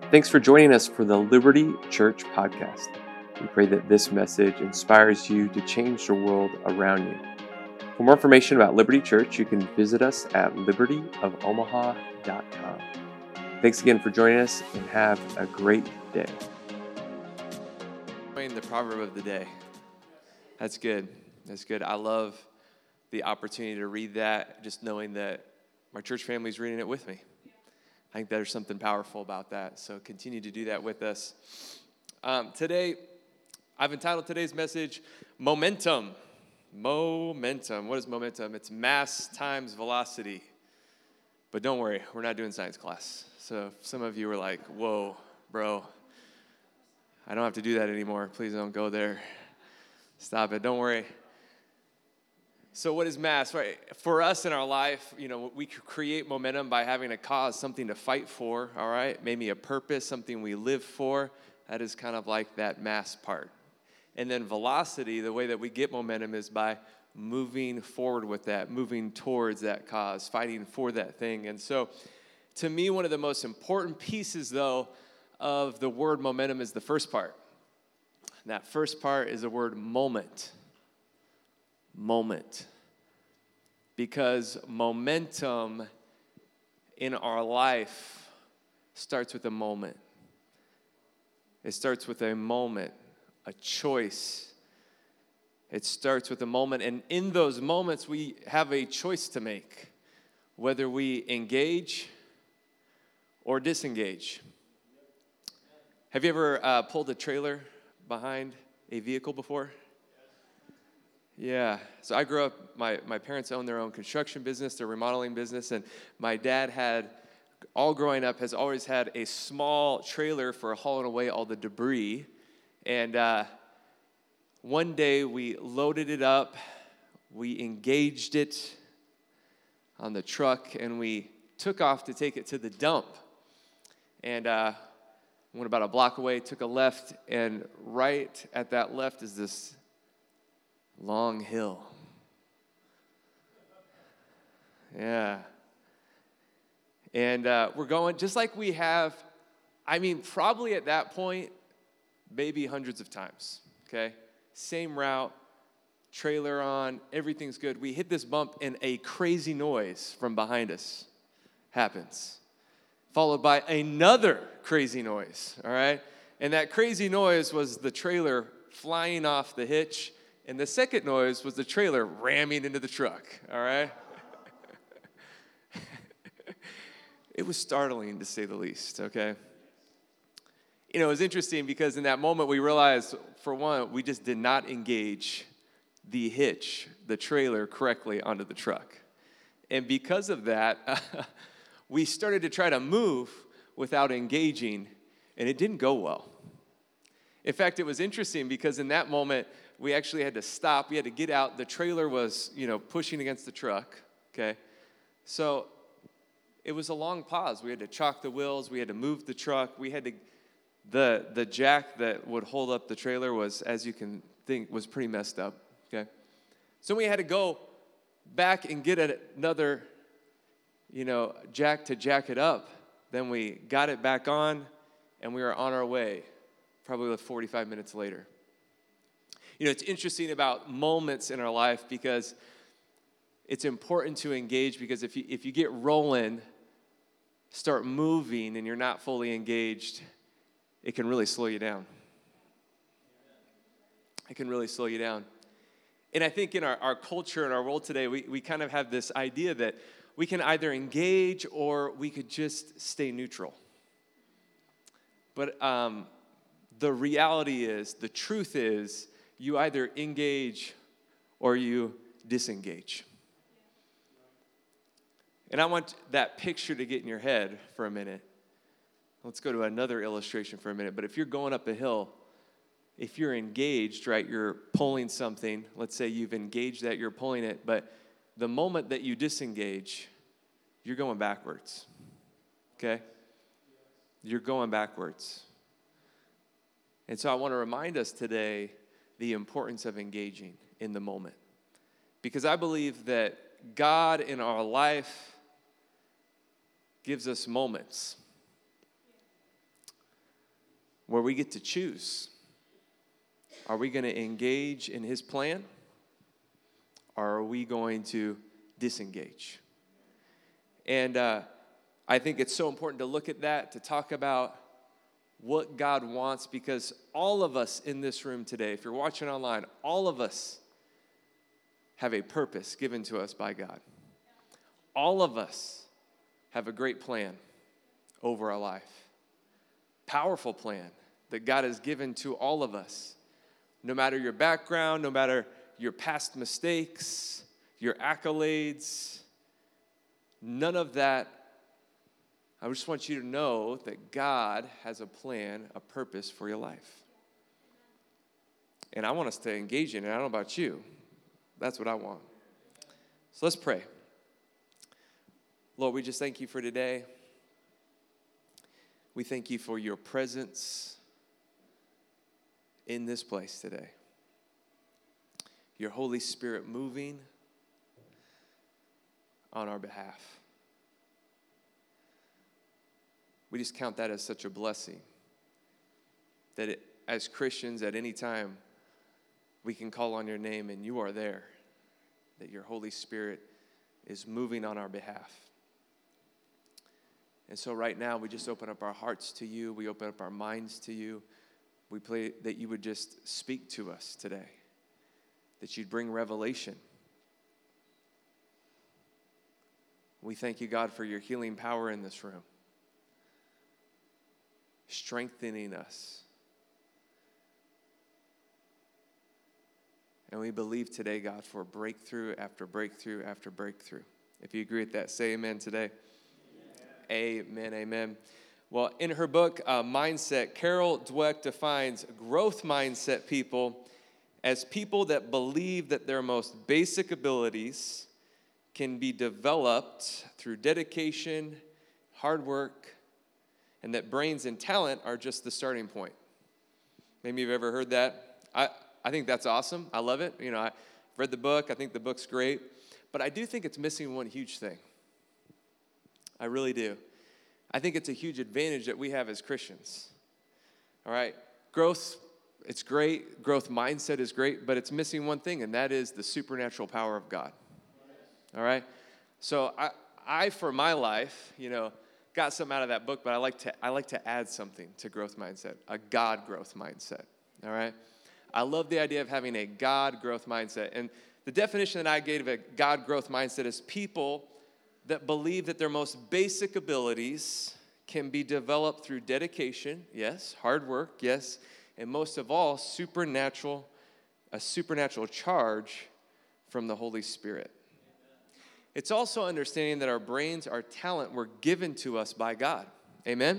Thanks for joining us for the Liberty Church podcast. We pray that this message inspires you to change the world around you. For more information about Liberty Church, you can visit us at libertyofomaha.com. Thanks again for joining us and have a great day. The proverb of the day. That's good. That's good. I love the opportunity to read that, just knowing that my church family is reading it with me. I think there's something powerful about that. So continue to do that with us. Today, I've entitled today's message, Momentum. Momentum. What is momentum? It's mass times velocity. But don't worry, we're not doing science class. So some of you are like, whoa, bro, I don't have to do that anymore. Please don't go there. Stop it. Don't worry. So what is mass, right? For us in our life, we create momentum by having a cause, something to fight for, all right? Maybe a purpose, something we live for. That is kind of like that mass part. And then velocity, the way that we get momentum is by moving forward with that, moving towards that cause, fighting for that thing. And so to me, one of the most important pieces, though, of the word momentum is the first part. And that first part is the word moment. Moment. Because momentum in our life starts with a moment. It starts with a moment, a choice. It starts with a moment, and in those moments, we have a choice to make, whether we engage or disengage. Have you ever pulled a trailer behind a vehicle before? Yeah, so I grew up, my parents owned their own construction business, their remodeling business, and my dad had, all growing up, has always had a small trailer for hauling away all the debris. And one day we loaded it up, we engaged it on the truck, and we took off to take it to the dump. And went about a block away, took a left, and right at that left is this long hill. Yeah. And we're going, just like we have, probably at that point, maybe hundreds of times, okay? Same route, trailer on, everything's good. We hit this bump, and a crazy noise from behind us happens, followed by another crazy noise, all right? And that crazy noise was the trailer flying off the hitch. And the second noise was the trailer ramming into the truck, all right? It was startling, to say the least, okay? It was interesting because in that moment we realized, for one, we just did not engage the hitch, the trailer, correctly onto the truck. And because of that, we started to try to move without engaging, and it didn't go well. In fact, it was interesting because in that moment, we actually had to stop. We had to get out. The trailer was, pushing against the truck, okay? So it was a long pause. We had to chock the wheels. We had to move the truck. We had to, the jack that would hold up the trailer was, as you can think, was pretty messed up, okay? So we had to go back and get another, jack to jack it up. Then we got it back on, and we were on our way, probably 45 minutes later. It's interesting about moments in our life because it's important to engage, because if you get rolling, start moving, and you're not fully engaged, it can really slow you down. It can really slow you down. And I think in our culture and our world today, we kind of have this idea that we can either engage or we could just stay neutral. But the reality is, the truth is, you either engage or you disengage. And I want that picture to get in your head for a minute. Let's go to another illustration for a minute. But if you're going up a hill, if you're engaged, right, you're pulling something. Let's say you've engaged that, you're pulling it. But the moment that you disengage, you're going backwards. Okay? You're going backwards. And so I want to remind us today the importance of engaging in the moment. Because I believe that God in our life gives us moments. where we get to choose. Are we going to engage in his plan? Or are we going to disengage? And I think it's so important to look at that, to talk about what God wants, because all of us in this room today, if you're watching online, all of us have a purpose given to us by God. All of us have a great plan over our life. Powerful plan that God has given to all of us. No matter your background, no matter your past mistakes, your accolades, none of that. I just want you to know that God has a plan, a purpose for your life. And I want us to engage in it. I don't know about you. That's what I want. So let's pray. Lord, we just thank you for today. We thank you for your presence in this place today. Your Holy Spirit moving on our behalf. We just count that as such a blessing that as Christians at any time we can call on your name and you are there, that your Holy Spirit is moving on our behalf. And so right now we just open up our hearts to you. We open up our minds to you. We pray that you would just speak to us today, that you'd bring revelation. We thank you, God, for your healing power in this room, strengthening us. And we believe today, God, for breakthrough after breakthrough after breakthrough. If you agree with that, say amen today. Amen, amen. Well, in her book, Mindset, Carol Dweck defines growth mindset people as people that believe that their most basic abilities can be developed through dedication, hard work, and that brains and talent are just the starting point. Maybe you've ever heard that. I think that's awesome. I love it. You know, I've read the book. I think the book's great. But I do think it's missing one huge thing. I really do. I think it's a huge advantage that we have as Christians. All right? Growth, it's great. Growth mindset is great, but it's missing one thing, and that is the supernatural power of God. All right? So I for my life, you know, got something out of that book, but I like to add something to growth mindset, a God growth mindset. All right? I love the idea of having a God growth mindset. And the definition that I gave of a God growth mindset is people that believe that their most basic abilities can be developed through dedication, yes, hard work, yes, and most of all, a supernatural charge from the Holy Spirit. It's also understanding that our brains, our talent were given to us by God. Amen?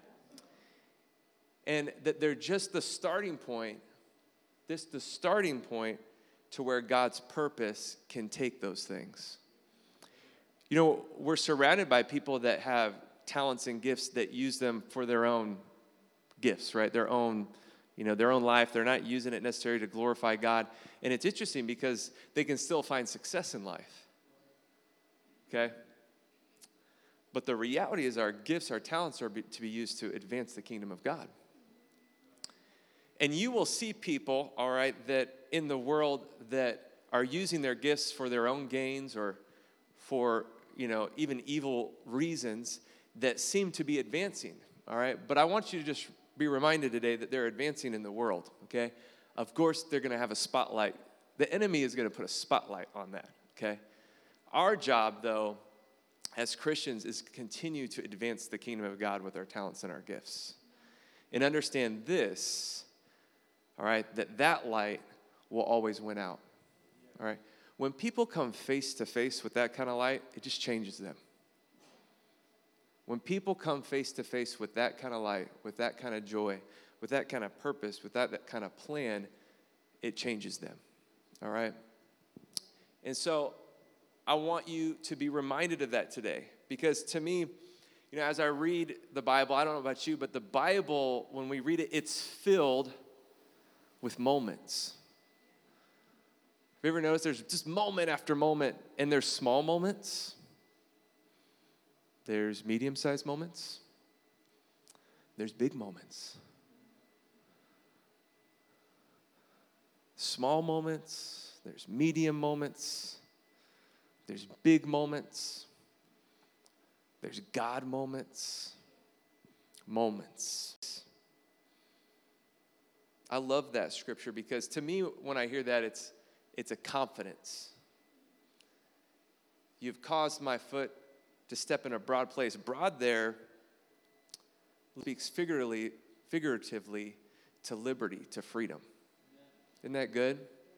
And that they're just the starting point, the starting point to where God's purpose can take those things. You know, we're surrounded by people that have talents and gifts that use them for their own gifts, right? Their own life. They're not using it necessarily to glorify God. And it's interesting because they can still find success in life. Okay? But the reality is our gifts, our talents are to be used to advance the kingdom of God. And you will see people, all right, that in the world that are using their gifts for their own gains or for, you know, even evil reasons that seem to be advancing, all right? But I want you to just be reminded today that they're advancing in the world, okay? Of course, they're going to have a spotlight. The enemy is going to put a spotlight on that, okay? Our job, though, as Christians is continue to advance the kingdom of God with our talents and our gifts. And understand this, all right, that light will always win out, all right? When people come face to face with that kind of light, it just changes them. When people come face to face with that kind of light, with that kind of joy, with that kind of purpose, with that kind of plan, it changes them, all right? And so I want you to be reminded of that today, because to me, you know, as I read the Bible, I don't know about you, but the Bible, when we read it, it's filled with moments. Have you ever noticed there's just moment after moment, and there's small moments, there's medium-sized moments, there's big moments. small moments, there's medium moments, there's big moments, there's God moments. I love that scripture because to me, when I hear that, it's a confidence. You've caused my foot to step in a broad place. Broad there speaks figuratively to liberty, to freedom. Isn't that good?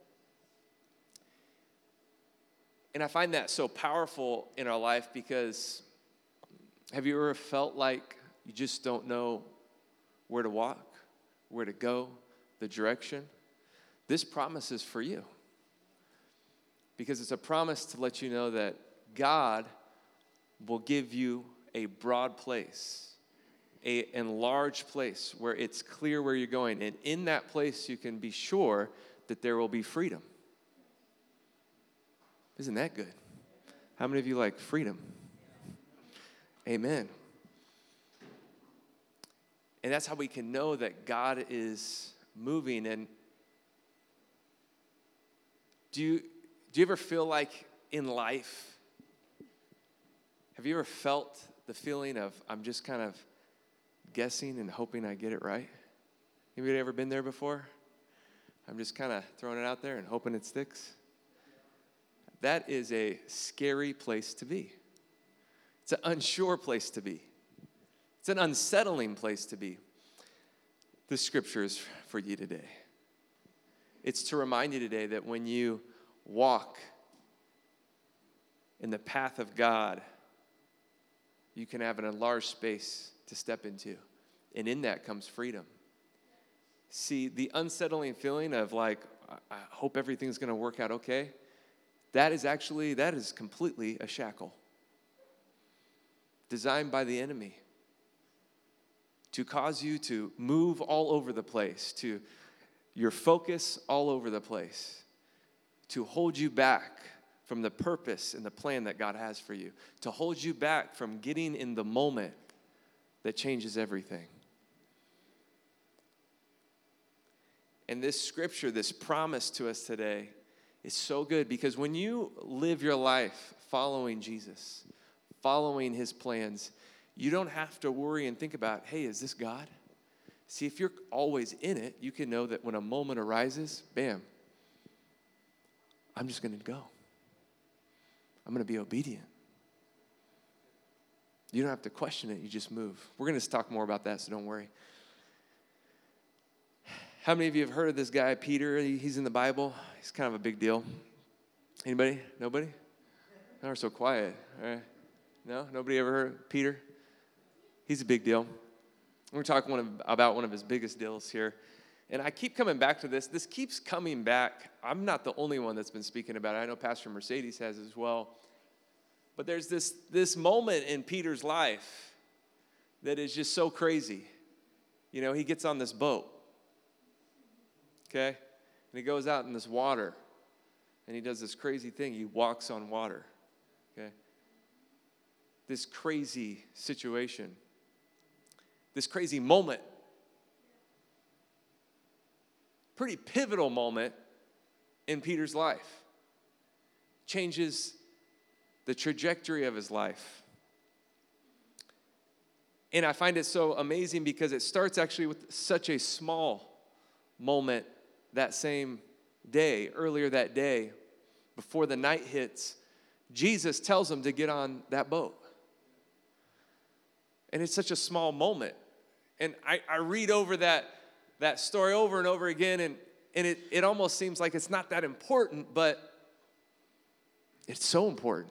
And I find that so powerful in our life because have you ever felt like you just don't know where to walk, where to go, the direction? This promise is for you because it's a promise to let you know that God will give you a broad place, an enlarged place where it's clear where you're going. And in that place, you can be sure that there will be freedom. Isn't that good? How many of you like freedom? Amen. And that's how we can know that God is moving. And do you ever feel like in life, have you ever felt the feeling of I'm just kind of guessing and hoping I get it right? Anybody ever been there before? I'm just kind of throwing it out there and hoping it sticks. That is a scary place to be. It's an unsure place to be. It's an unsettling place to be. The scripture is for you today. It's to remind you today that when you walk in the path of God, you can have an enlarged space to step into. And in that comes freedom. See, the unsettling feeling of like, I hope everything's going to work out okay, that is completely a shackle designed by the enemy to cause you to move all over the place, to your focus all over the place, to hold you back from the purpose and the plan that God has for you, to hold you back from getting in the moment that changes everything. And this scripture, this promise to us today is so good because when you live your life following Jesus, following his plans, you don't have to worry and think about, hey, is this God? See, if you're always in it, you can know that when a moment arises, bam, I'm just going to go. I'm going to be obedient. You don't have to question it. You just move. We're going to talk more about that, so don't worry. How many of you have heard of this guy, Peter? He's in the Bible. He's kind of a big deal. Anybody? Nobody? No, we're so quiet. All right. No? Nobody ever heard of Peter? He's a big deal. We're talking about one of his biggest deals here. And I keep coming back to this. This keeps coming back. I'm not the only one that's been speaking about it. I know Pastor Mercedes has as well. But there's this moment in Peter's life that is just so crazy. You know, he gets on this boat, okay? And he goes out in this water, and he does this crazy thing. He walks on water, okay? This crazy situation, this crazy moment, pretty pivotal moment in Peter's life, changes the trajectory of his life. And I find it so amazing because it starts actually with such a small moment that same day, earlier that day, before the night hits, Jesus tells him to get on that boat. And it's such a small moment. And I read over that story over and over again, and it almost seems like it's not that important, but it's so important.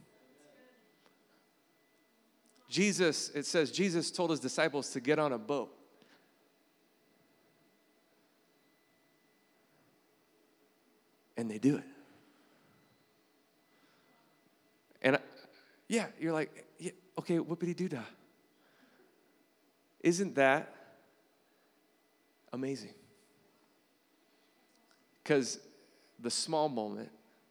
It says Jesus told his disciples to get on a boat. And they do it. And you're like, yeah, okay, whoopity-doo-dah. Isn't that amazing? Because the small moment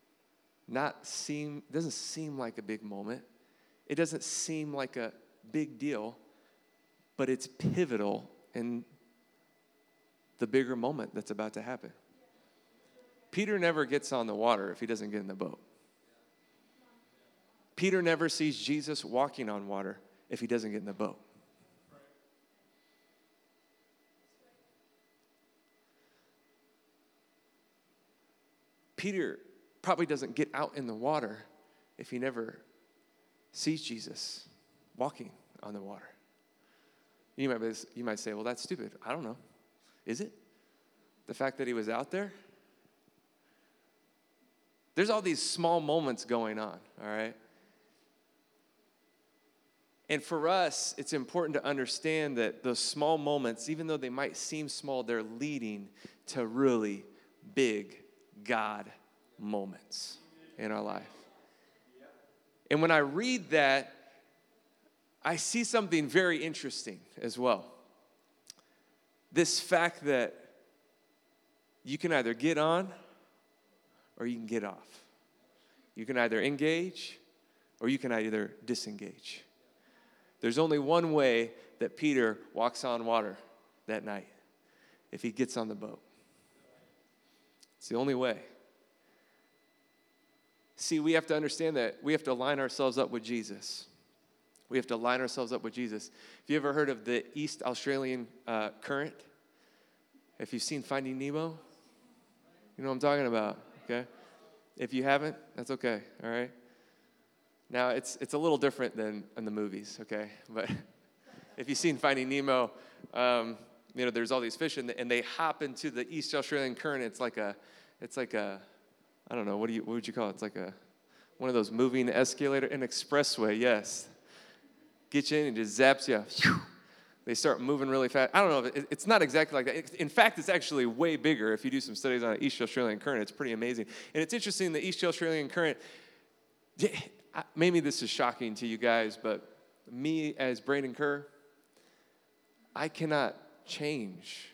doesn't seem like a big moment. It doesn't seem like a big deal, but it's pivotal in the bigger moment that's about to happen. Peter never gets on the water if he doesn't get in the boat. Peter never sees Jesus walking on water if he doesn't get in the boat. Peter probably doesn't get out in the water if he never sees Jesus walking on the water. You might say, well, that's stupid. I don't know. Is it? The fact that he was out there? There's all these small moments going on, all right? And for us, it's important to understand that those small moments, even though they might seem small, they're leading to really big God moments in our life. And when I read that, I see something very interesting as well. This fact that you can either get on or you can get off. You can either engage or you can either disengage. There's only one way that Peter walks on water that night, if he gets on the boat. It's the only way. See, we have to understand that we have to line ourselves up with Jesus. We have to line ourselves up with Jesus. Have you ever heard of the East Australian Current? If you've seen Finding Nemo, you know what I'm talking about, okay? If you haven't, that's okay, all right? Now, it's a little different than in the movies, okay? But if you've seen Finding Nemo, there's all these fish, and they hop into the East Australian Current. It's like a, I don't know, what would you call it? It's like one of those moving escalator, an expressway, yes. Get you in and just zaps you. They start moving really fast. I don't know, it's not exactly like that. In fact, it's actually way bigger. If you do some studies on the East Australian Current, it's pretty amazing. And it's interesting, the East Australian Current, maybe this is shocking to you guys, but me as Brandon Kerr, I cannot change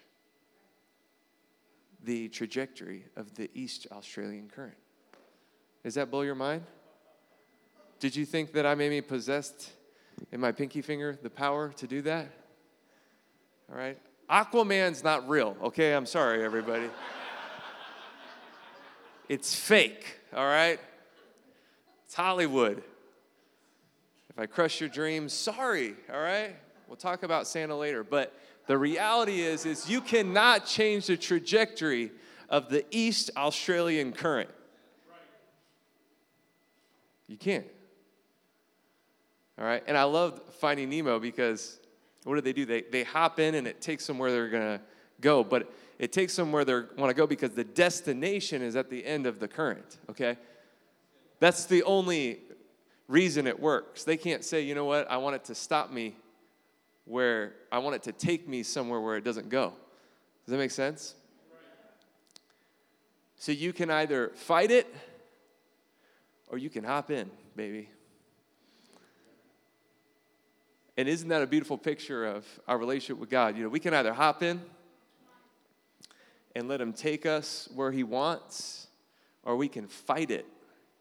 the trajectory of the East Australian Current. Does that blow your mind? Did you think that I maybe possessed in my pinky finger the power to do that? All right? Aquaman's not real, okay? I'm sorry, everybody. It's fake, all right? It's Hollywood. If I crush your dreams, sorry, all right? We'll talk about Santa later. But the reality is you cannot change the trajectory of the East Australian Current. You can't. All right? And I love Finding Nemo because what do? They hop in and it takes them where they're going to go. But it takes them where they want to go because the destination is at the end of the current, okay? That's the only reason it works. They can't say, you know what, I want it to stop me where I want it to take me somewhere where it doesn't go. Does that make sense? So you can either fight it or you can hop in, baby. And isn't that a beautiful picture of our relationship with God? You know, we can either hop in and let him take us where he wants, or we can fight it.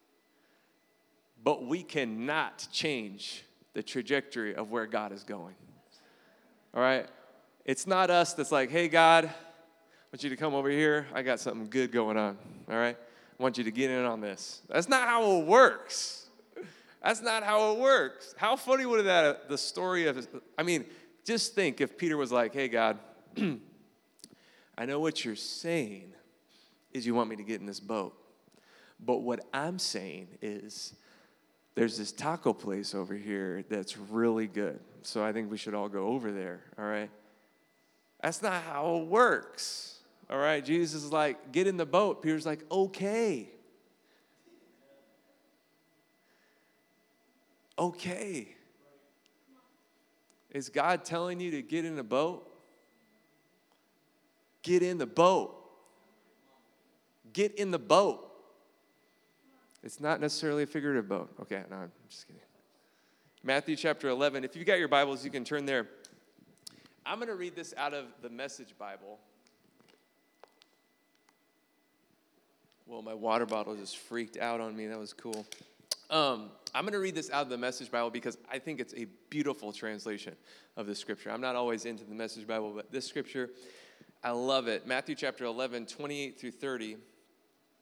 But we cannot change the trajectory of where God is going. All right? It's not us that's like, hey, God, I want you to come over here. I got something good going on. All right? I want you to get in on this. That's not how it works. That's not how it works. How funny would that, the story of, just think if Peter was like, hey, God, I know what you're saying is you want me to get in this boat. But what I'm saying is there's this taco place over here that's really good. So I think we should all go over there, all right? That's not how it works, all right? Jesus is like, get in the boat. Peter's like, okay. Okay. Is God telling you to get in a boat? Get in the boat. Get in the boat. It's not necessarily a figurative boat. Okay, no, I'm just kidding. Matthew chapter 11. If you've got your Bibles, you can turn there. I'm going to read this out of the Message Bible. Well, my water bottle just freaked out on me. That was cool. I'm going to read this out of the Message Bible because I think it's a beautiful translation of the scripture. I'm not always into the Message Bible, but this scripture, I love it. Matthew chapter 11, 28 through 30.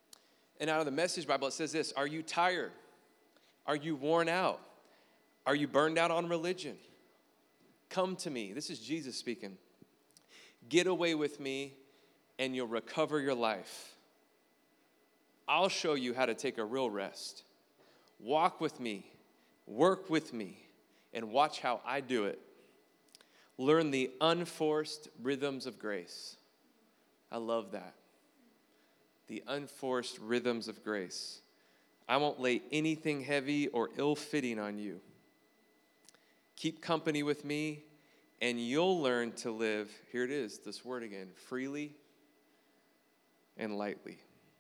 And out of the Message Bible, it says this: are you tired? Are you worn out? Are you burned out on religion? Come to me. This is Jesus speaking. Get away with me and you'll recover your life. I'll show you how to take a real rest. Walk with me, work with me, and watch how I do it. Learn the unforced rhythms of grace. I love that. The unforced rhythms of grace. I won't lay anything heavy or ill-fitting on you. Keep company with me, and you'll learn to live, here it is, this word again, freely and lightly.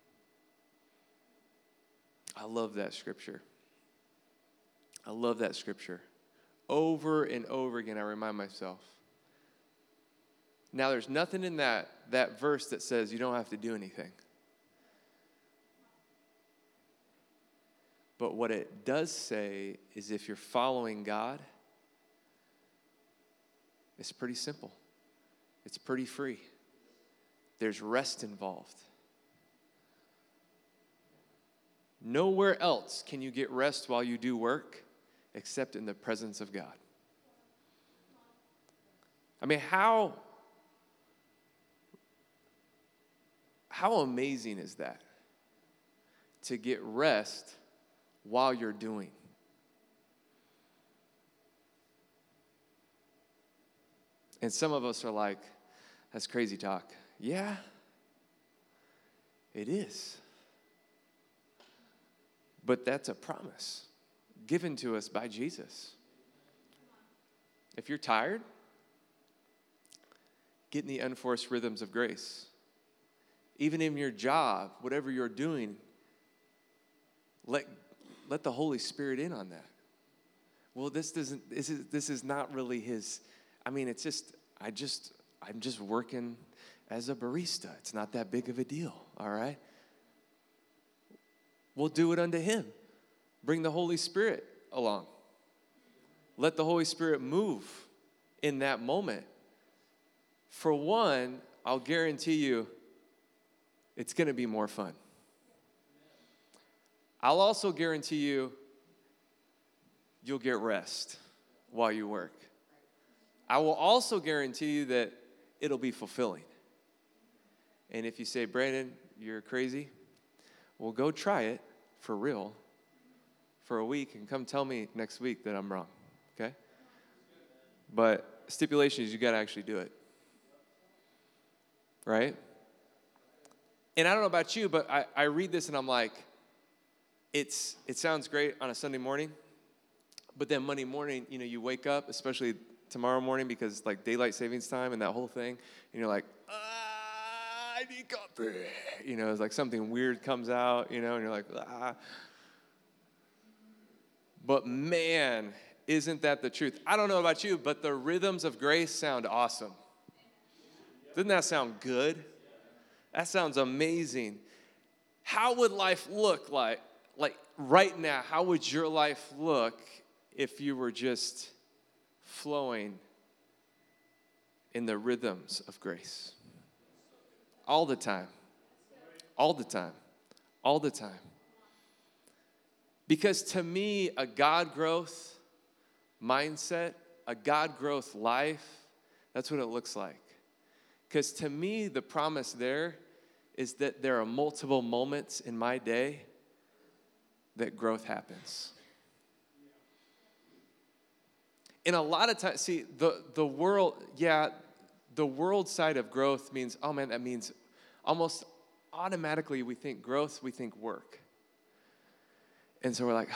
I love that scripture. I love that scripture. Over and over again, I remind myself. Now, there's nothing in that verse that says you don't have to do anything. But what it does say is if you're following God, it's pretty simple. It's pretty free. There's rest involved. Nowhere else can you get rest while you do work except in the presence of God. I mean, how amazing is that? To get rest while you're doing. And some of us are like, that's crazy talk. Yeah, it is. But that's a promise given to us by Jesus. If you're tired, get in the unforced rhythms of grace. Even in your job, whatever you're doing, let the Holy Spirit in on that. Well, this is not really his. I mean, it's just I'm just working as a barista. It's not that big of a deal, all right? We'll do it unto him. Bring the Holy Spirit along. Let the Holy Spirit move in that moment. For one, I'll guarantee you it's going to be more fun. I'll also guarantee you'll get rest while you work. I will also guarantee you that it'll be fulfilling. And if you say, Brandon, you're crazy, well, go try it for real for a week and come tell me next week that I'm wrong, okay? But stipulation is you got to actually do it, right? And I don't know about you, but I read this and I'm like, it sounds great on a Sunday morning, but then Monday morning, you wake up, especially tomorrow morning because like daylight savings time and that whole thing, and you're like, I need coffee. It's like something weird comes out, and you're like, ah. But man, isn't that the truth? I don't know about you, but the rhythms of grace sound awesome. Doesn't that sound good? That sounds amazing. How would life look like right now? How would your life look if you were just flowing in the rhythms of grace? All the time. All the time. All the time. Because to me, a God growth mindset, a God growth life, that's what it looks like. Because to me, the promise there is that there are multiple moments in my day that growth happens. And a lot of times, see, the world side of growth means, oh man, that means almost automatically we think growth, we think work. And so we're like,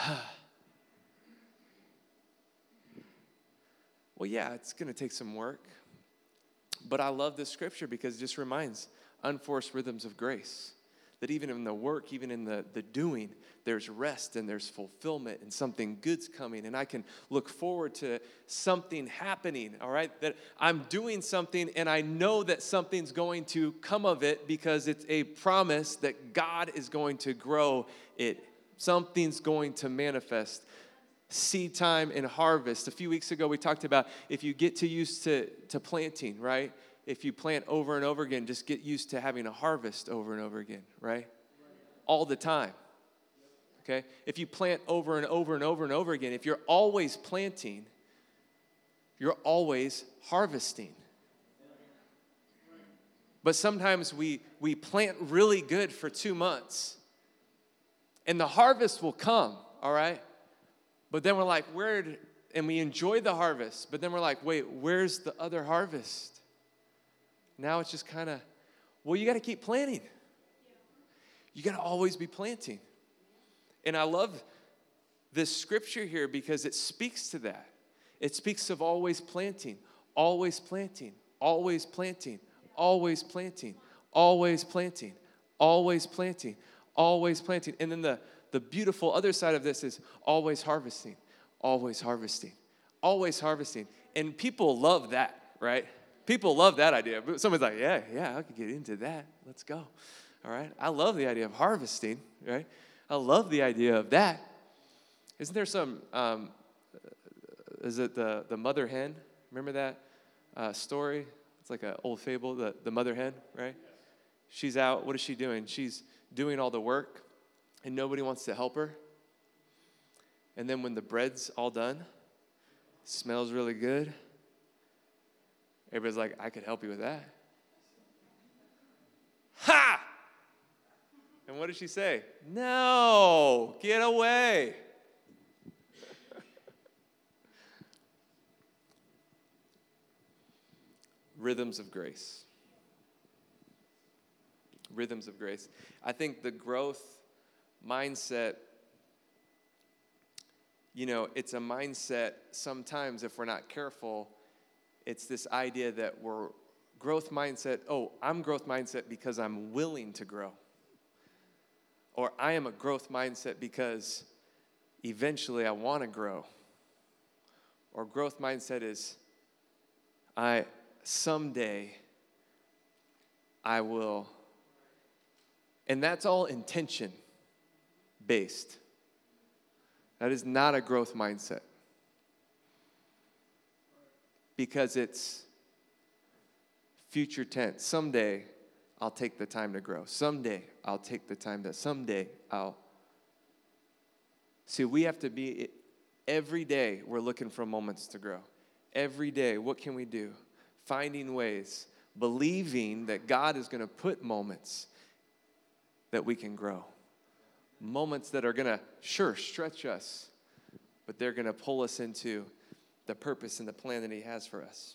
well, yeah, it's going to take some work. But I love this scripture because it just reminds unforced rhythms of grace. That even in the work, even in the doing, there's rest and there's fulfillment and something good's coming. And I can look forward to something happening, all right? That I'm doing something and I know that something's going to come of it because it's a promise that God is going to grow it. Something's going to manifest. Seed time and harvest. A few weeks ago, we talked about if you get too used to planting, right? If you plant over and over again, just get used to having a harvest over and over again, right? all the time. Okay? If you plant over and over and over and over again, if you're always planting, you're always harvesting. But sometimes we plant really good for 2 months, and the harvest will come, all right? But then we're like, and we enjoy the harvest, but then we're like, wait, where's the other harvest? Now it's just kind of, well, you got to keep planting. You got to always be planting. And I love this scripture here because it speaks to that. It speaks of always planting, always planting, always planting, always planting, always planting, always planting, always planting. And then the beautiful other side of this is always harvesting, always harvesting, always harvesting. And people love that, right? People love that idea. Someone's like, yeah, I could get into that. Let's go. All right? I love the idea of harvesting, right? I love the idea of that. Isn't there some, is it the mother hen? Remember that story? It's like an old fable, the mother hen, right? She's out. What is she doing? She's doing all the work, and nobody wants to help her. And then when the bread's all done, smells really good, everybody's like, I could help you with that. Ha! And what did she say? No, get away. Rhythms of grace. Rhythms of grace. I think the growth mindset, it's a mindset sometimes if we're not careful, it's this idea that we're growth mindset, I'm growth mindset because I'm willing to grow. Or I am a growth mindset because eventually I want to grow. Or growth mindset is someday I will. And that's all intention based. That is not a growth mindset. Because it's future tense. Someday I'll take the time to grow. Someday I'll take the time to, someday I'll. See, we have to be, every day we're looking for moments to grow. Every day, what can we do? Finding ways, believing that God is going to put moments that we can grow. Moments that are going to, stretch us, but they're going to pull us into the purpose and the plan that he has for us.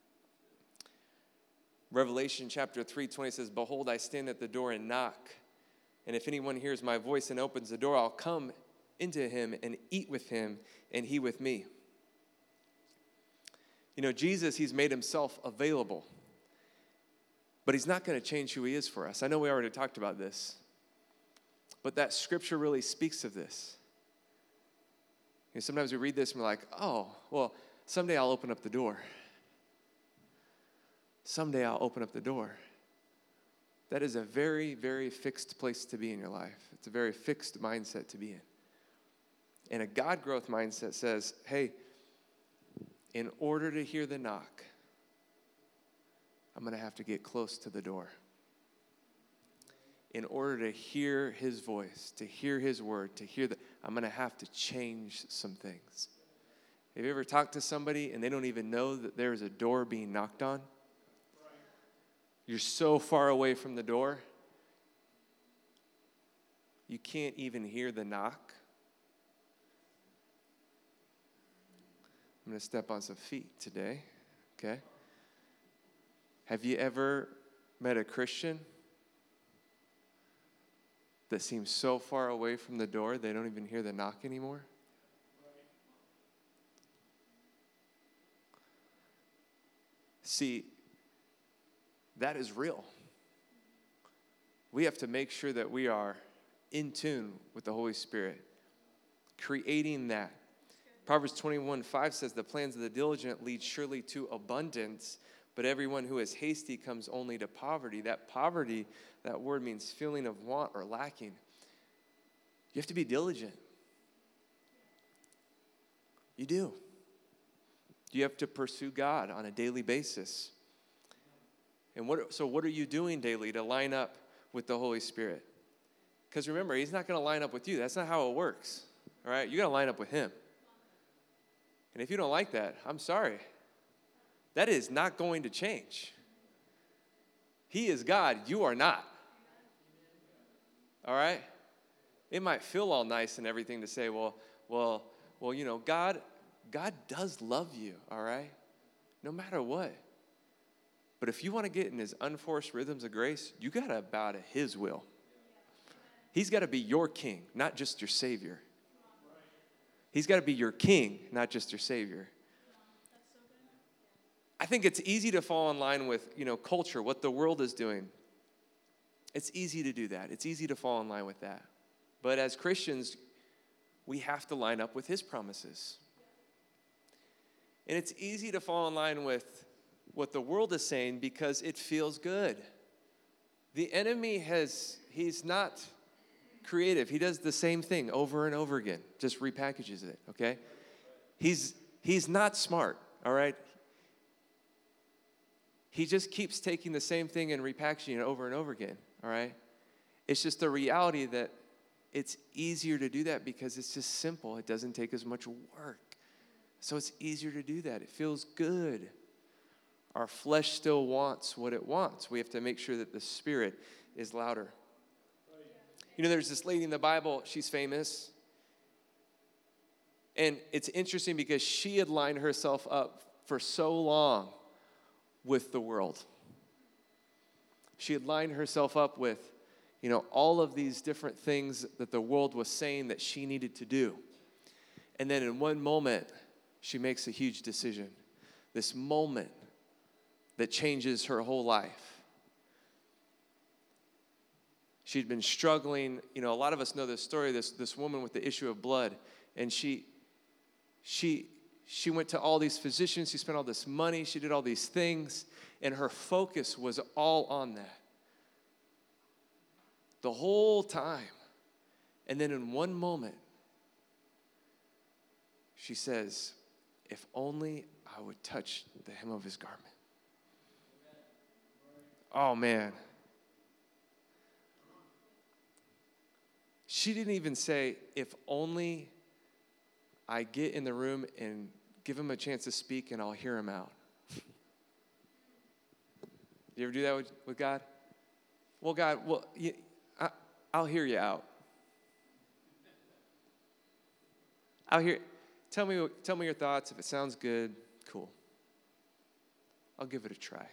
Revelation chapter 3:20 says, behold, I stand at the door and knock. And if anyone hears my voice and opens the door, I'll come into him and eat with him and he with me. Jesus, he's made himself available. But he's not going to change who he is for us. I know we already talked about this. But that scripture really speaks of this. Sometimes we read this and we're like, someday I'll open up the door. Someday I'll open up the door. That is a very, very fixed place to be in your life. It's a very fixed mindset to be in. And a God growth mindset says, hey, in order to hear the knock, I'm going to have to get close to the door. In order to hear his voice, to hear his word, I'm going to have to change some things. Have you ever talked to somebody and they don't even know that there's a door being knocked on? You're so far away from the door, you can't even hear the knock. I'm going to step on some feet today, okay? Have you ever met a Christian that seems so far away from the door they don't even hear the knock anymore? See, that is real. We have to make sure that we are in tune with the Holy Spirit, creating that. Proverbs 21:5 says, the plans of the diligent lead surely to abundance, but everyone who is hasty comes only to poverty. That poverty, that word means feeling of want or lacking. You have to be diligent. You do. You have to pursue God on a daily basis. And what are you doing daily to line up with the Holy Spirit? Because remember, he's not going to line up with you. That's not how it works. All right? You got to line up with him. And if you don't like that, I'm sorry. That is not going to change. He is God. You are not. All right? It might feel all nice and everything to say, well, you know, God does love you, all right? No matter what. But if you want to get in his unforced rhythms of grace, you got to bow to his will. He's got to be your king, not just your savior. He's got to be your king, not just your savior. I think it's easy to fall in line with, you know, culture, what the world is doing. It's easy to do that. It's easy to fall in line with that. But as Christians, we have to line up with his promises. And it's easy to fall in line with what the world is saying because it feels good. The enemy he's not creative. He does the same thing over and over again, just repackages it, okay? He's not smart, all right? He just keeps taking the same thing and repackaging it over and over again, all right? It's just the reality that it's easier to do that because it's just simple. It doesn't take as much work. So it's easier to do that. It feels good. Our flesh still wants what it wants. We have to make sure that the Spirit is louder. You know, there's this lady in the Bible. She's famous. And it's interesting because she had lined herself up for so long with the world. She had lined herself up with, you know, all of these different things that the world was saying that she needed to do. And then in one moment, she makes a huge decision. This moment that changes her whole life. She'd been struggling. You know, a lot of us know this story, this woman with the issue of blood. And she went to all these physicians. She spent all this money. She did all these things. And her focus was all on that. The whole time. And then in one moment, she says, if only I would touch the hem of his garment. Oh, man. She didn't even say, if only I get in the room and give him a chance to speak and I'll hear him out. You ever do that with God? Well, God, I'll hear you out. Tell me your thoughts. If it sounds good, cool. I'll give it a try.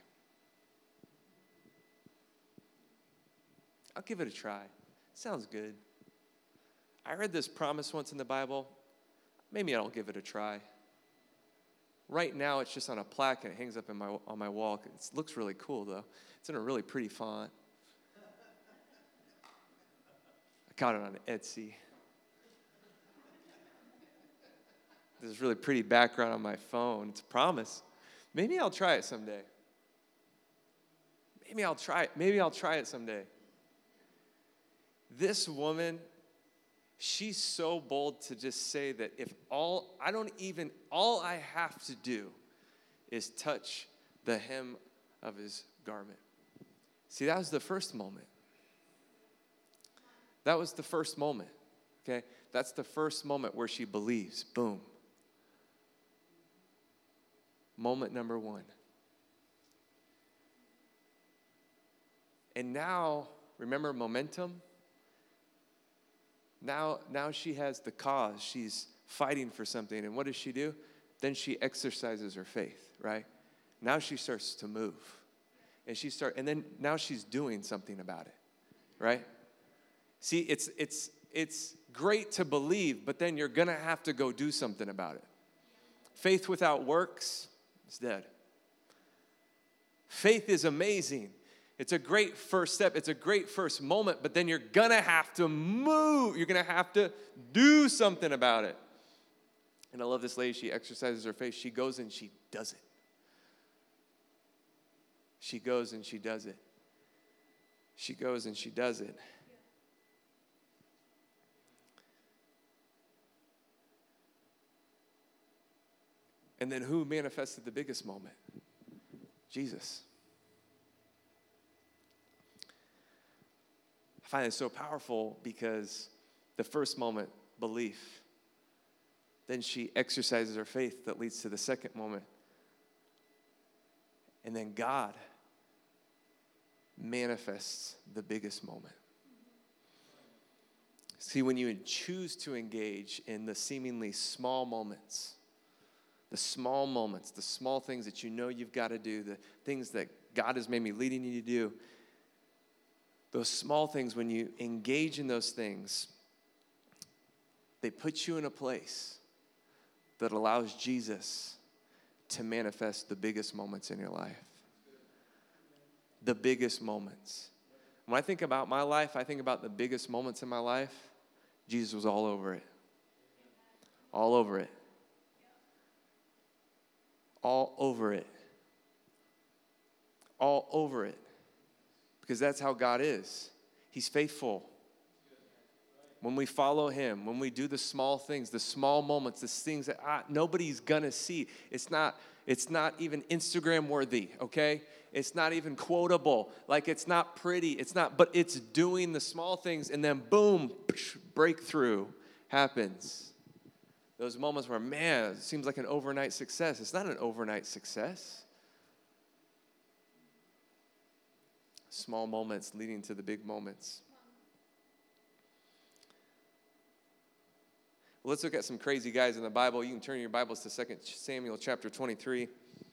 I'll give it a try. Sounds good. I read this promise once in the Bible. Maybe I'll give it a try. Right now, it's just on a plaque and it hangs up on my wall. It looks really cool, though. It's in a really pretty font. I got it on Etsy. There's a really pretty background on my phone. It's a promise. Maybe I'll try it someday. Maybe I'll try it someday. This woman, she's so bold to just say that if all I have to do is touch the hem of his garment. See, that was the first moment. That was the first moment, okay? That's the first moment where she believes. Boom. Moment number one. And now, remember momentum? Now she has the cause. She's fighting for something. And what does she do? Then she exercises her faith, right? Now she starts to move. And then now she's doing something about it, right? See, it's great to believe, but then you're going to have to go do something about it. Faith without works is dead. Faith is amazing. It's a great first step. It's a great first moment, but then you're going to have to move. You're going to have to do something about it. And I love this lady. She exercises her faith. She goes and she does it. She goes and she does it. She goes and she does it. And then who manifested the biggest moment? Jesus. find it so powerful because the first moment, belief. Then she exercises her faith that leads to the second moment. And then God manifests the biggest moment. See, when you choose to engage in the seemingly small moments, the small things that you know you've got to do, the things that God has maybe leading you to do, those small things, when you engage in those things, they put you in a place that allows Jesus to manifest the biggest moments in your life. The biggest moments. When I think about my life, I think about the biggest moments in my life. Jesus was all over it. All over it. All over it. All over it. Because that's how God is. He's faithful. When we follow him, when we do the small things, the small moments, the things that nobody's gonna see. It's not even Instagram worthy, okay? It's not even quotable. Like, it's not pretty. But it's doing the small things, and then boom, breakthrough happens. Those moments where, man, it seems like an overnight success. It's not an overnight success. Small moments leading to the big moments. Well, let's look at some crazy guys in the Bible. You can turn your Bibles to 2 Samuel chapter 23.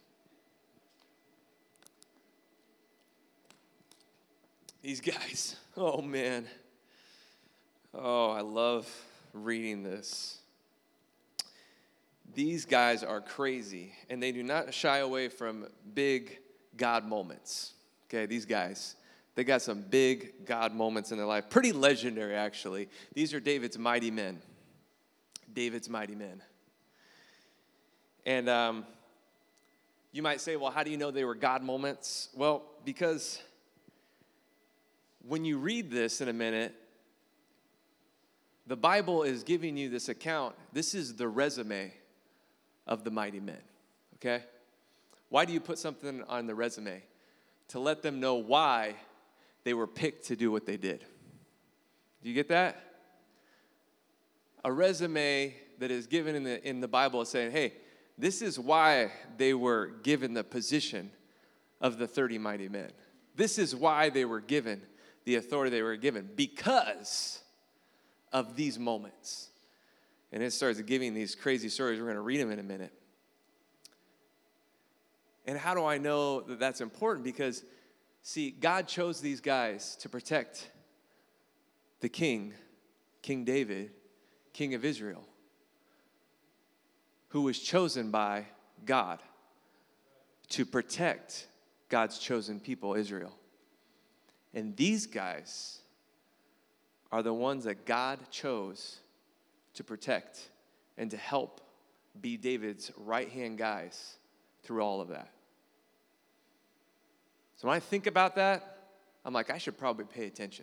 These guys, oh man. Oh, I love reading this. These guys are crazy, and they do not shy away from big God moments. Okay, these guys, they got some big God moments in their life. Pretty legendary, actually. These are David's mighty men. David's mighty men. And you might say, well, how do you know they were God moments? Well, because when you read this in a minute, the Bible is giving you this account. This is the resume of the mighty men, okay? Why do you put something on the resume? To let them know why they were picked to do what they did. Do you get that? A resume that is given in the Bible is saying, hey, this is why they were given the position of the 30 mighty men. This is why they were given the authority they were given, because of these moments. And it starts giving these crazy stories. We're going to read them in a minute. And how do I know that that's important? Because, see, God chose these guys to protect the king, King David, King of Israel, who was chosen by God to protect God's chosen people, Israel. And these guys are the ones that God chose to protect and to help be David's right-hand guys through all of that. So when I think about that, I'm like, I should probably pay attention.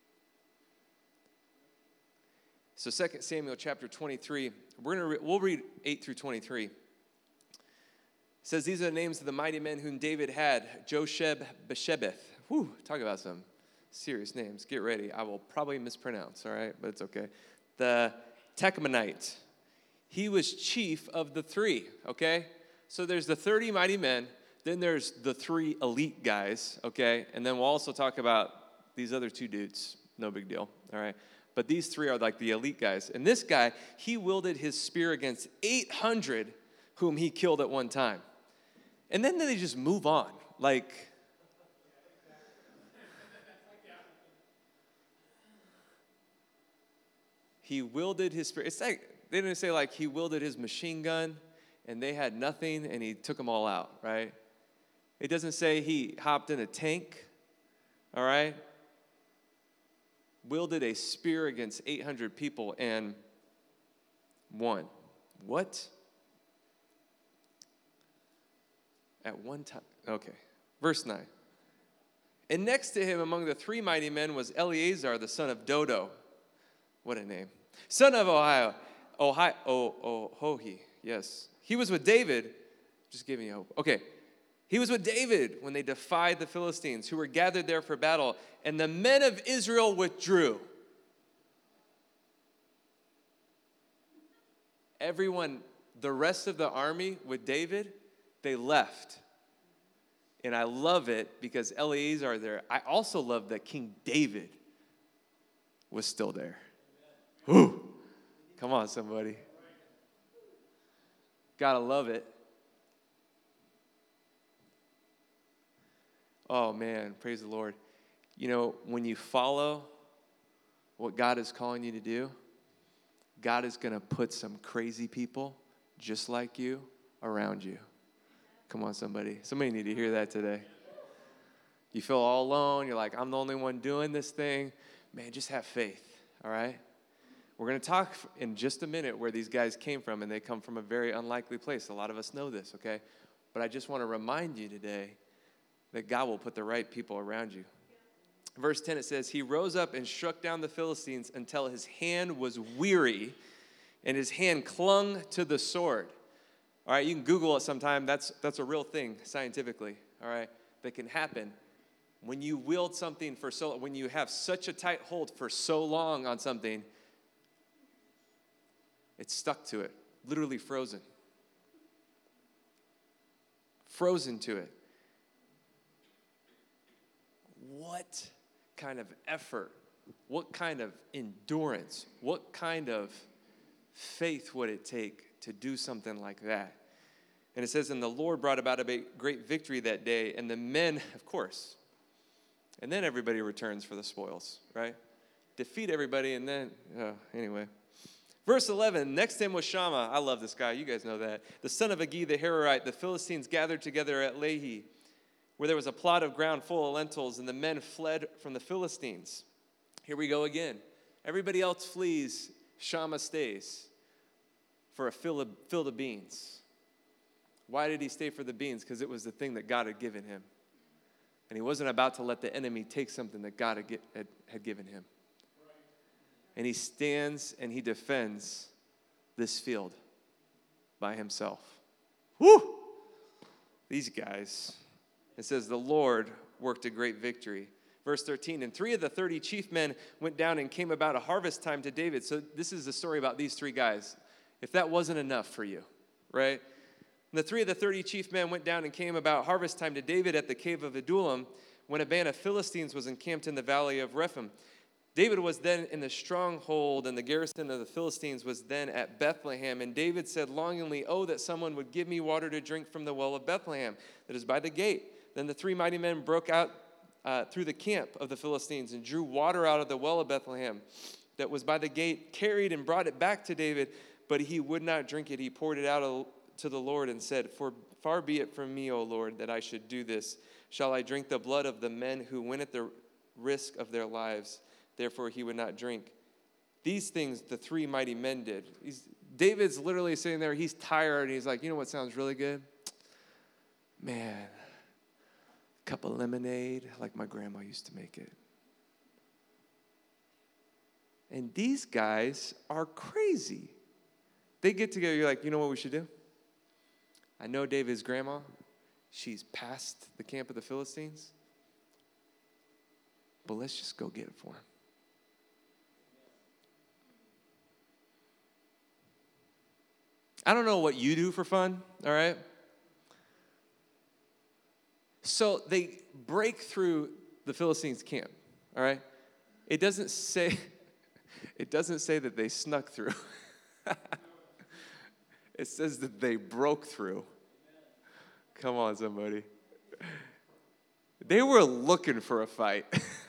So 2 Samuel chapter 23, we'll read 8 through 23. It says, these are the names of the mighty men whom David had. Josheb-Bashebeth. Whew, talk about some serious names. Get ready. I will probably mispronounce, all right? But it's okay. The Techmanite. He was chief of the three, okay? So there's the 30 mighty men. Then there's the 3 elite guys, okay? And then we'll also talk about these other 2 dudes. No big deal, all right? But these 3 are like the elite guys. And this guy, he wielded his spear against 800 whom he killed at one time. And then they just move on. Like, he wielded his spear. It's like, they didn't say like he wielded his machine gun and they had nothing and he took them all out, right? It doesn't say he hopped in a tank, all right? Wielded a spear against 800 people and won. What? At one time. Okay. Verse 9. And next to him among the 3 mighty men was Eleazar, the son of Dodo. What a name. Son of Ohi. Yes. He was with David. Just giving you hope. Okay. He was with David when they defied the Philistines who were gathered there for battle, and the men of Israel withdrew. Everyone, the rest of the army with David, they left. And I love it because Eleazar there. I also love that King David was still there. Woo! Come on, somebody. Gotta love it. Oh, man, praise the Lord. You know, when you follow what God is calling you to do, God is going to put some crazy people just like you around you. Come on, somebody. Somebody need to hear that today. You feel all alone. You're like, I'm the only one doing this thing. Man, just have faith, all right? We're going to talk in just a minute where these guys came from, and they come from a very unlikely place. A lot of us know this, okay? But I just want to remind you today that God will put the right people around you. Verse 10, it says, he rose up and struck down the Philistines until his hand was weary and his hand clung to the sword. All right, you can Google it sometime. That's a real thing scientifically, all right, that can happen. When you wield something for so, when you have such a tight hold for so long on something, it's stuck to it, literally frozen. Frozen to it. What kind of effort, what kind of endurance, what kind of faith would it take to do something like that? And it says, and the Lord brought about a great victory that day, and the men, of course, and then everybody returns for the spoils, right? Defeat everybody, and then, anyway. Verse 11, next to him was Shammah. I love this guy. You guys know that. The son of Agi the Hararite. The Philistines gathered together at Lehi, where there was a plot of ground full of lentils, and the men fled from the Philistines. Here we go again. Everybody else flees. Shammah stays for a field of beans. Why did he stay for the beans? Because it was the thing that God had given him. And he wasn't about to let the enemy take something that God had given him. And he stands and he defends this field by himself. Woo! These guys. It says, the Lord worked a great victory. Verse 13, and 3 of the 30 chief men went down and came about a harvest time to David. So this is the story about these 3 guys. If that wasn't enough for you, right? And the 3 of the 30 chief men went down and came about harvest time to David at the cave of Adullam when a band of Philistines was encamped in the valley of Rephaim. David was then in the stronghold, and the garrison of the Philistines was then at Bethlehem. And David said longingly, oh, that someone would give me water to drink from the well of Bethlehem that is by the gate. Then the 3 mighty men broke out through the camp of the Philistines and drew water out of the well of Bethlehem that was by the gate, carried and brought it back to David, but he would not drink it. He poured it out to the Lord and said, for far be it from me, O Lord, that I should do this. Shall I drink the blood of the men who went at the risk of their lives? Therefore he would not drink. These things the 3 mighty men did. David's literally sitting there. He's tired. And he's like, you know what sounds really good? Man, a cup of lemonade like my grandma used to make it. And these guys are crazy. They get together. You're like, you know what we should do? I know David's grandma. She's past the camp of the Philistines. But let's just go get it for him. I don't know what you do for fun, all right? So they break through the Philistines' camp, all right? It doesn't say that they snuck through. It says that they broke through. Come on, somebody. They were looking for a fight.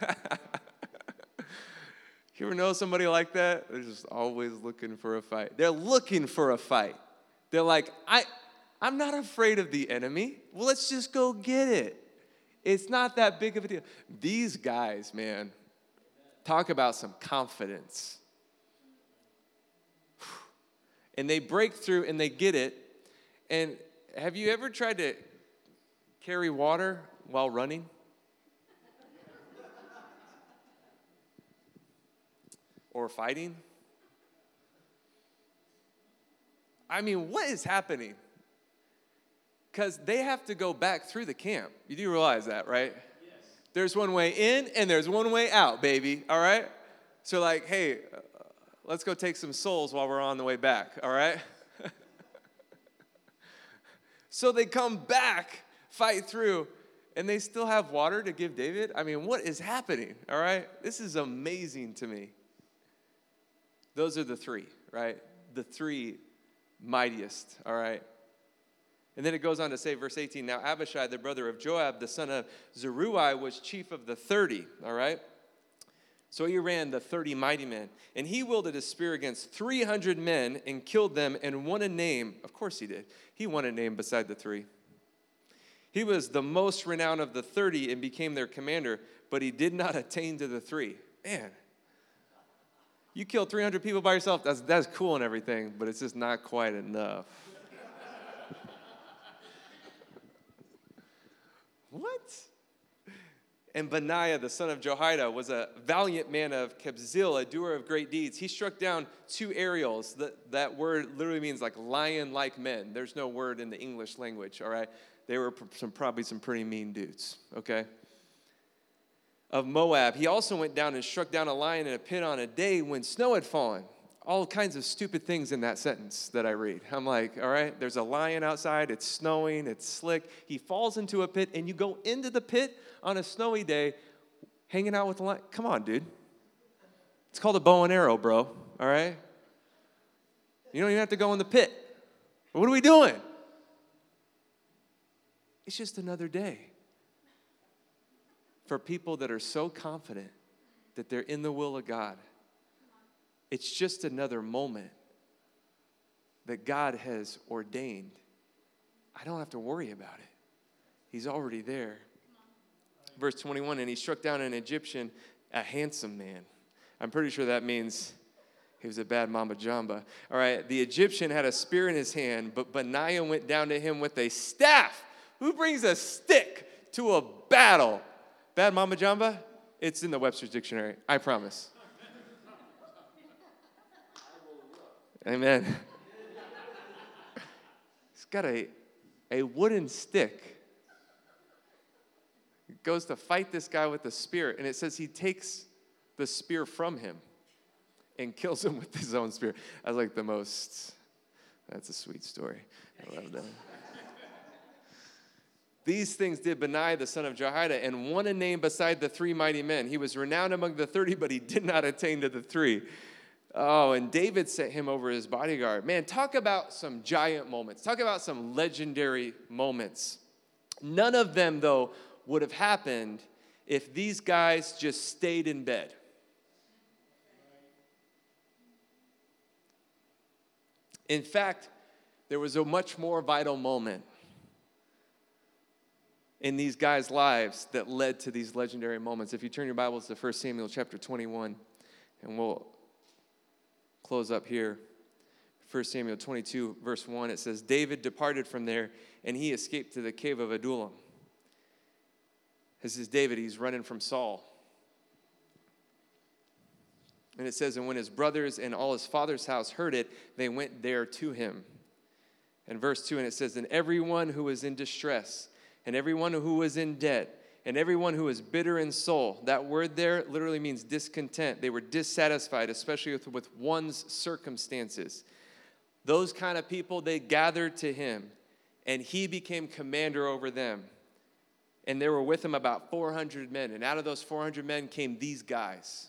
You ever know somebody like that? They're just always looking for a fight. They're looking for a fight. They're like, I'm not afraid of the enemy. Well, let's just go get it. It's not that big of a deal. These guys, man, talk about some confidence. And they break through and they get it. And have you ever tried to carry water while running? Or fighting? I mean, what is happening? Because they have to go back through the camp. You do realize that, right? Yes. There's one way in and there's one way out, baby, all right? So like, hey, let's go take some souls while we're on the way back, all right? So they come back, fight through, and they still have water to give David? I mean, what is happening, all right? This is amazing to me. Those are the three, right? The three mightiest, all right? And then it goes on to say, verse 18, now Abishai, the brother of Joab, the son of Zeruiah, was chief of the 30, all right? So he ran the 30 mighty men, and he wielded a spear against 300 men and killed them and won a name. Of course he did. He won a name beside the three. He was the most renowned of the 30 and became their commander, but he did not attain to the three. Man, you killed 300 people by yourself, that's cool and everything, but it's just not quite enough. What? And Benaiah, the son of Jehoiada, was a valiant man of Kebzil, a doer of great deeds. He struck down 2 Ariels. That word literally means like lion-like men. There's no word in the English language, all right? They were probably some pretty mean dudes, okay? Of Moab. He also went down and struck down a lion in a pit on a day when snow had fallen. All kinds of stupid things in that sentence that I read. I'm like, all right, there's a lion outside, it's snowing, it's slick. He falls into a pit, and you go into the pit on a snowy day hanging out with the lion. Come on, dude. It's called a bow and arrow, bro, all right? You don't even have to go in the pit. What are we doing? It's just another day for people that are so confident that they're in the will of God. It's just another moment that God has ordained. I don't have to worry about it. He's already there. Verse 21, and he struck down an Egyptian, a handsome man. I'm pretty sure that means he was a bad mama jamba. All right, the Egyptian had a spear in his hand, but Benaiah went down to him with a staff. Who brings a stick to a battle? Bad mama jamba? It's in the Webster's dictionary, I promise. Amen. He's got a wooden stick. He goes to fight this guy with the spear, and it says he takes the spear from him and kills him with his own spear. I was like that's a sweet story. I love that. These things did Benaiah, the son of Jehoiada, and won a name beside the 3 mighty men. He was renowned among the 30, but he did not attain to the 3. Oh, and David set him over his bodyguard. Man, talk about some giant moments. Talk about some legendary moments. None of them, though, would have happened if these guys just stayed in bed. In fact, there was a much more vital moment in these guys' lives that led to these legendary moments. If you turn your Bibles to 1 Samuel chapter 21, and we'll close up here. 1 Samuel 22, verse 1, it says, David departed from there, and he escaped to the cave of Adullam. This is David. He's running from Saul. And it says, and when his brothers and all his father's house heard it, they went there to him. And verse 2, and it says, and everyone who was in distress, and everyone who was in debt, and everyone who was bitter in soul. That word there literally means discontent. They were dissatisfied, especially with one's circumstances. Those kind of people, they gathered to him, and he became commander over them. And there were with him about 400 men. And out of those 400 men came these guys.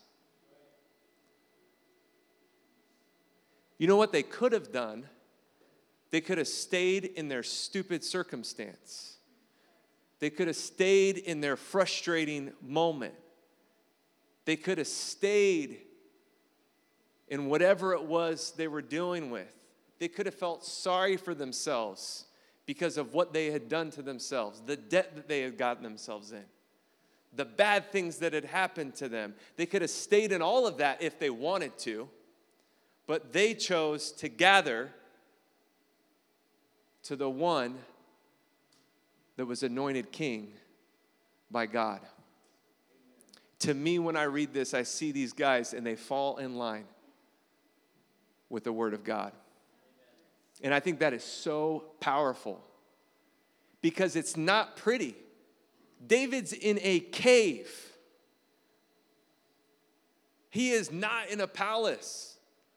You know what they could have done? They could have stayed in their stupid circumstance. They could have stayed in their frustrating moment. They could have stayed in whatever it was they were dealing with. They could have felt sorry for themselves because of what they had done to themselves, the debt that they had gotten themselves in, the bad things that had happened to them. They could have stayed in all of that if they wanted to, but they chose to gather to the one that was anointed king by God. To me, when I read this, I see these guys and they fall in line with the word of God. And I think that is so powerful. because it's not pretty. David's in a cave. He is not in a palace.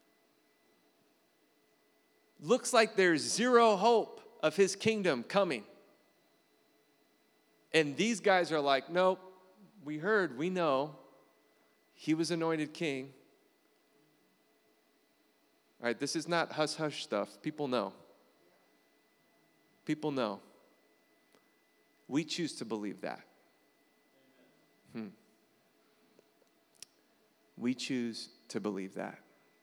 Looks like there's zero hope of his kingdom coming. And these guys are like, nope, we heard, we know. He was anointed king. All right, this is not hush-hush stuff. People know. People know. We choose to believe that. We choose to believe that.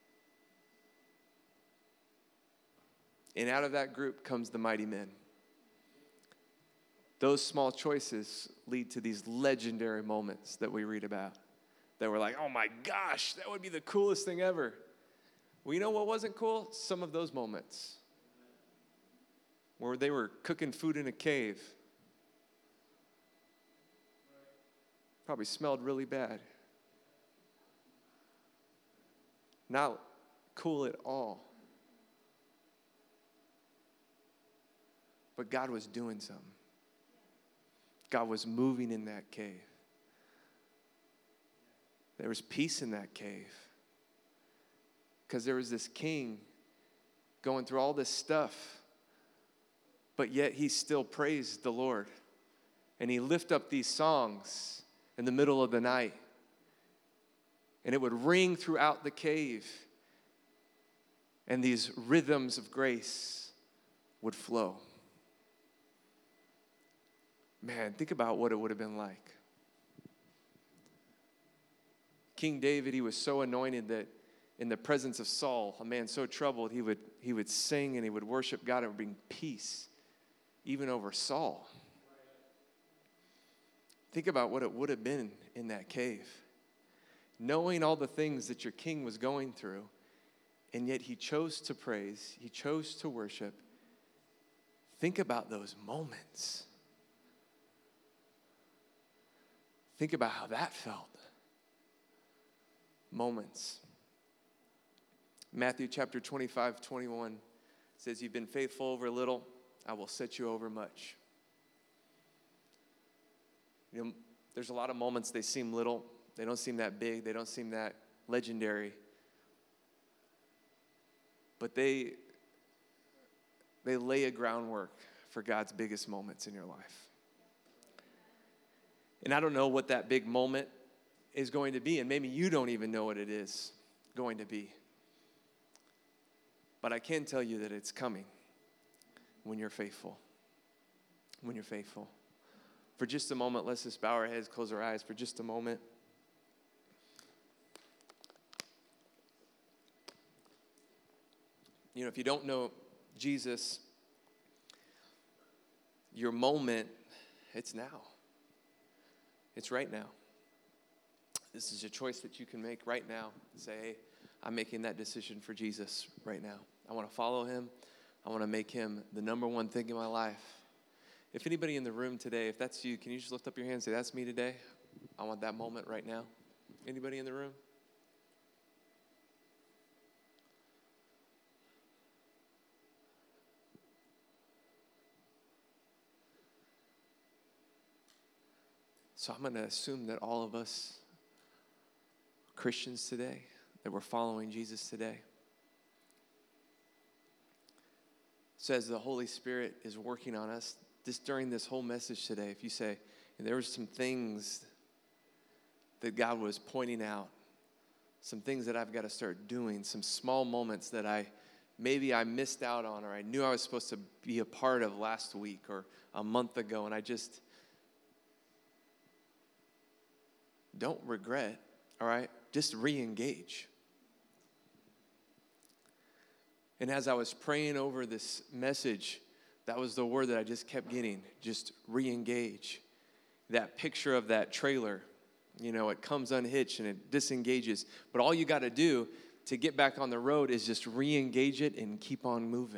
And out of that group comes the mighty men. Those small choices lead to these legendary moments that we read about. That we're like, oh my gosh, that would be the coolest thing ever. Well, you know what wasn't cool? Some of those moments where they were cooking food in a cave. Probably smelled really bad. Not cool at all. But God was doing something. God was moving in that cave. There was peace in that cave. Because there was this king going through all this stuff, but yet he still praised the Lord. And he lifted up these songs in the middle of the night. And it would ring throughout the cave. And these rhythms of grace would flow. Man, think about what it would have been like. King David, he was so anointed that in the presence of Saul, a man so troubled, he would sing and he would worship God and would bring peace even over Saul. Think about what it would have been in that cave. Knowing all the things that your king was going through, and yet he chose to praise, he chose to worship. Think about those moments. Think about how that felt. Moments. Matthew chapter 25:21 says, you've been faithful over little, I will set you over much. You know, there's a lot of moments they seem little. They don't seem that big. They don't seem that legendary. But they lay a groundwork for God's biggest moments in your life. And I don't know what that big moment is going to be, and maybe you don't even know what it is going to be. But I can tell you that it's coming when you're faithful. When you're faithful. For just a moment, let's just bow our heads, close our eyes for just a moment. You know, if you don't know Jesus, your moment, it's now. It's right now. This is a choice that you can make right now. Say, hey, I'm making that decision for Jesus right now. I want to follow him. I want to make him the number one thing in my life. If anybody in the room today, if that's you, can you just lift up your hand and say, that's me today? I want that moment right now. Anybody in the room? So I'm going to assume that all of us Christians today, that we're following Jesus today. So as the Holy Spirit is working on us, just during this whole message today, if you say, and there were some things that God was pointing out, some things that I've got to start doing, some small moments that maybe I missed out on, or I knew I was supposed to be a part of last week or a month ago, and I just don't regret, all right? Just re-engage. And as I was praying over this message, that was the word that I just kept getting, just re-engage. That picture of that trailer, you know, it comes unhitched and it disengages. But all you got to do to get back on the road is just re-engage it and keep on moving.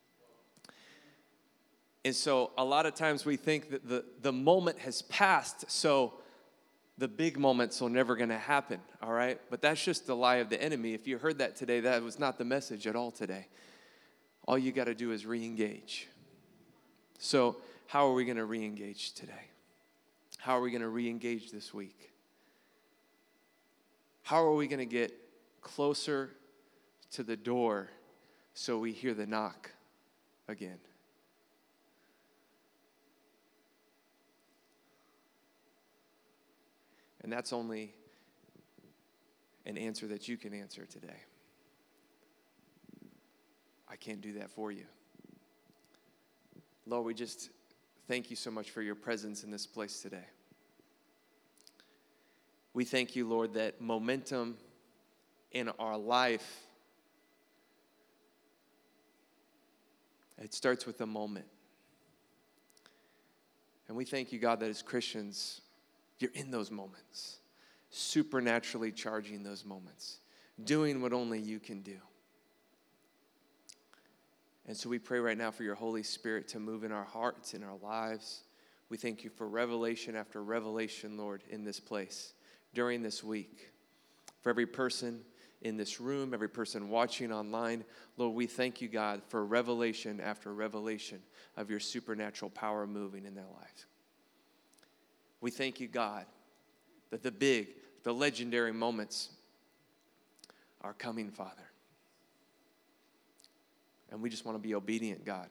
And so a lot of times we think that the moment has passed, so the big moments are never going to happen, all right? But that's just the lie of the enemy. If you heard that today, that was not the message at all today. All you got to do is re-engage. So how are we going to re-engage today? How are we going to re-engage this week? How are we going to get closer to the door so we hear the knock again? And that's only an answer that you can answer today. I can't do that for you. Lord, we just thank you so much for your presence in this place today. We thank you, Lord, that momentum in our life, it starts with a moment. And we thank you, God, that as Christians, you're in those moments, supernaturally charging those moments, doing what only you can do. And so we pray right now for your Holy Spirit to move in our hearts, in our lives. We thank you for revelation after revelation, Lord, in this place during this week. For every person in this room, every person watching online, Lord, we thank you, God, for revelation after revelation of your supernatural power moving in their lives. We thank you, God, that the legendary moments are coming, Father. And we just want to be obedient, God,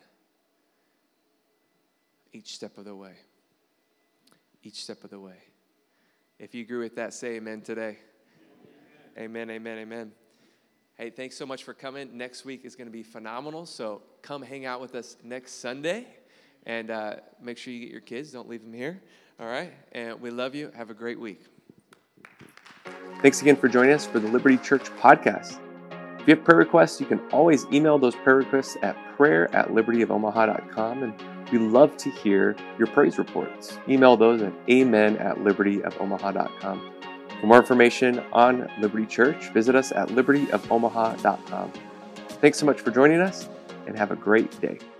each step of the way. Each step of the way. If you agree with that, say amen today. Amen, amen, amen. Hey, thanks so much for coming. Next week is going to be phenomenal, so come hang out with us next Sunday. And make sure you get your kids. Don't leave them here, all right? And we love you. Have a great week. Thanks again for joining us for the Liberty Church podcast. If you have prayer requests, you can always email those prayer requests at prayer@libertyofomaha.com, and we love to hear your praise reports. Email those at amen@libertyofomaha.com. For more information on Liberty Church, visit us at libertyofomaha.com. Thanks so much for joining us, and have a great day.